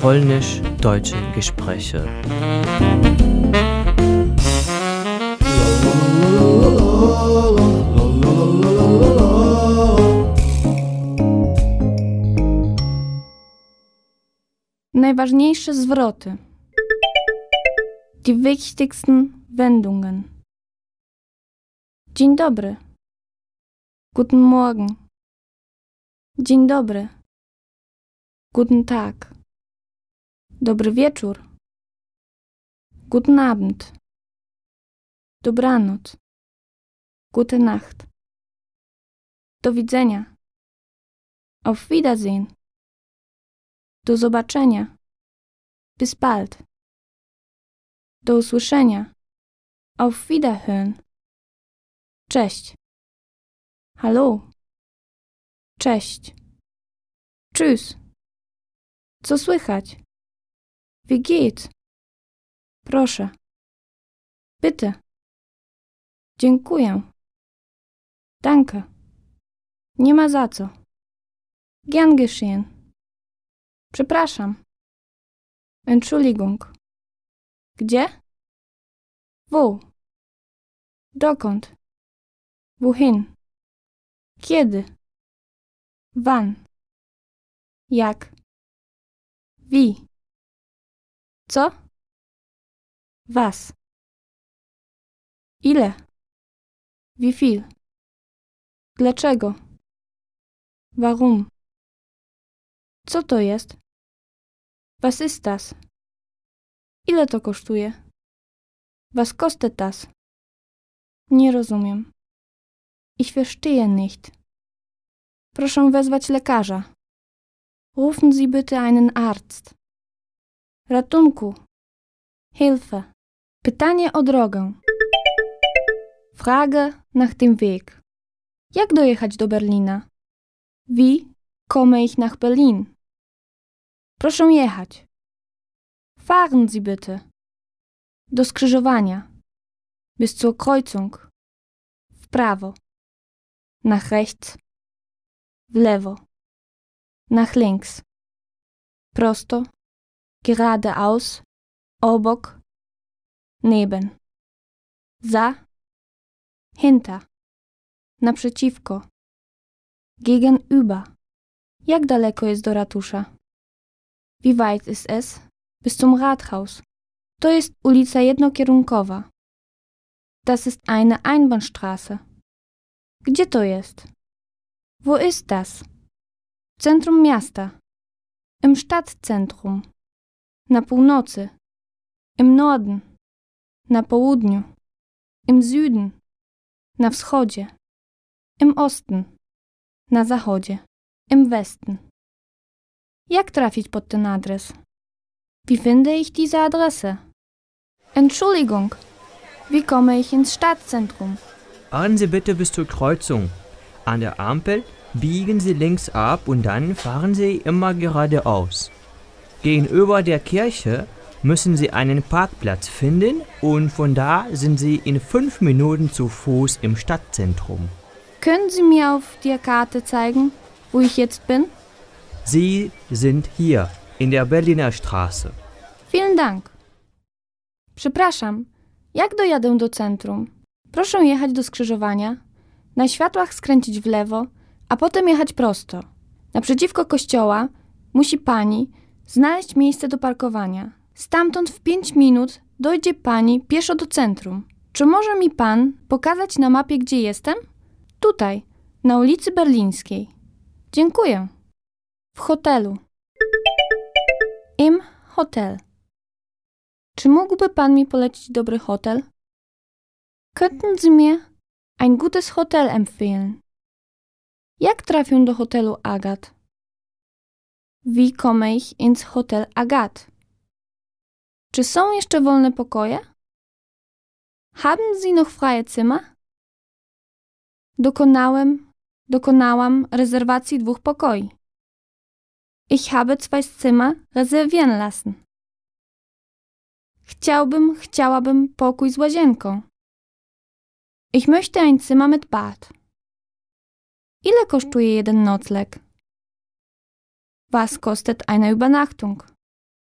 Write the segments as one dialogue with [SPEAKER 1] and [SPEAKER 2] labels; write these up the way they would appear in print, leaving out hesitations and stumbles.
[SPEAKER 1] polnisch-deutsche Gespräche.
[SPEAKER 2] Najważniejsze zwroty. Die wichtigsten Wendungen. Dzień dobry. Guten Morgen. Dzień dobry. Guten Tag. Dobry wieczór. Guten Abend. Dobranoc. Gute Nacht. Do widzenia. Auf Wiedersehen. Do zobaczenia. Bis bald. Do usłyszenia. Auf Wiederhören. Cześć. Hallo. Cześć. Tschüss. Co słychać? Wie geht's? Proszę. Bitte. Dziękuję. Danke. Nie ma za co. Gern geschehen. Przepraszam. Entschuldigung. Gdzie? Wo? Dokąd? Wohin? Kiedy? Wann? Jak? Wie? Co? Was? Ile? Wie viel? Dlaczego? Warum? Co to jest? Was ist das? Ile to kosztuje? Was kostet das? Nie rozumiem. Ich verstehe nicht. Proszę wezwać lekarza. Rufen Sie bitte einen Arzt. Ratunku. Hilfe. Pytanie o drogę. Frage nach dem Weg. Jak dojechać do Berlina? Wie komme ich nach Berlin? Proszę jechać. Fahren Sie bitte. Do skrzyżowania. Bis zur Kreuzung. W prawo. Nach rechts. W lewo. Nach links. Prosto. Geradeaus. Obok. Neben. Za. Hinter. Naprzeciwko. Gegenüber. Jak daleko jest do ratusza? Wie weit ist es? Bis zum Rathaus. To jest ulica jednokierunkowa. Das ist eine Einbahnstraße. Gdzie to jest? Wo ist das? W centrum miasta. Im Stadtzentrum. Na północy. Im Norden. Na południu. Im Süden. Na wschodzie. Im Osten. Na zachodzie. Im Westen. Jak trafić pod ten adres? Wie finde ich diese Adresse? Entschuldigung, wie komme ich ins Stadtzentrum?
[SPEAKER 1] Fahren Sie bitte bis zur Kreuzung. An der Ampel biegen Sie links ab und dann fahren Sie immer geradeaus. Gegenüber der Kirche müssen Sie einen Parkplatz finden und von da sind Sie in 5 Minuten zu Fuß im Stadtzentrum.
[SPEAKER 2] Können Sie mir auf der Karte zeigen, wo ich jetzt bin?
[SPEAKER 1] Sie sind hier, in der Berliner Straße.
[SPEAKER 2] Vielen Dank. Przepraszam, jak dojadę do centrum? Proszę jechać do skrzyżowania, na światłach skręcić w lewo, a potem jechać prosto. Naprzeciwko kościoła musi pani znaleźć miejsce do parkowania. Stamtąd w 5 minut dojdzie pani pieszo do centrum. Czy może mi pan pokazać na mapie, gdzie jestem? Tutaj, na ulicy Berlińskiej. Dziękuję. W hotelu. Im Hotel. Czy mógłby pan mi polecić dobry hotel? Könnten Sie mir ein gutes Hotel empfehlen? Jak trafię do hotelu Agat? Wie komme ich ins Hotel Agat? Czy są jeszcze wolne pokoje? Haben Sie noch freie Zimmer? Dokonałam rezerwacji 2 pokoi. Ich habe 2 Zimmer reservieren lassen. Chciałabym pokój z łazienką. Ich möchte ein Zimmer mit Bad. Ile kosztuje jeden nocleg? Was kostet eine Übernachtung?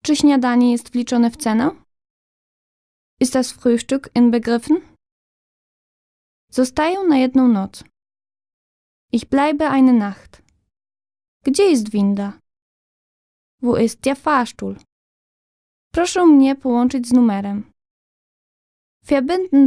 [SPEAKER 2] Czy śniadanie jest wliczone w cenę? Ist das Frühstück inbegriffen? Zostaję na jedną noc. Ich bleibe eine Nacht. Gdzie jest winda? Wo ist der Fahrstuhl? Proszę mnie połączyć z numerem. Verbinden